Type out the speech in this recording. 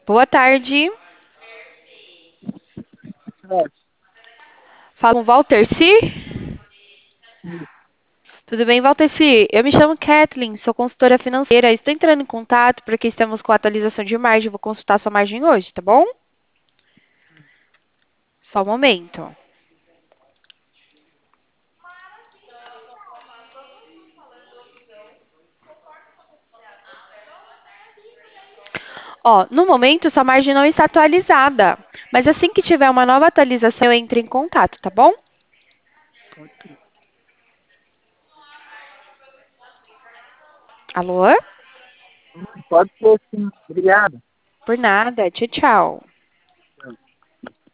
Boa tarde. É, Fala com o Walter C. sim, Tudo bem, Walter C? Eu me chamo Kathleen, sou consultora financeira. Estou entrando em contato porque estamos com a atualização de margem. Vou consultar sua margem hoje, tá bom? Só um momento. Ó, no momento sua margem não está atualizada, mas assim que tiver uma nova atualização eu entro em contato, tá bom? pode ser. Alô? Pode ser sim. Obrigado. Por nada. Tchau, tchau.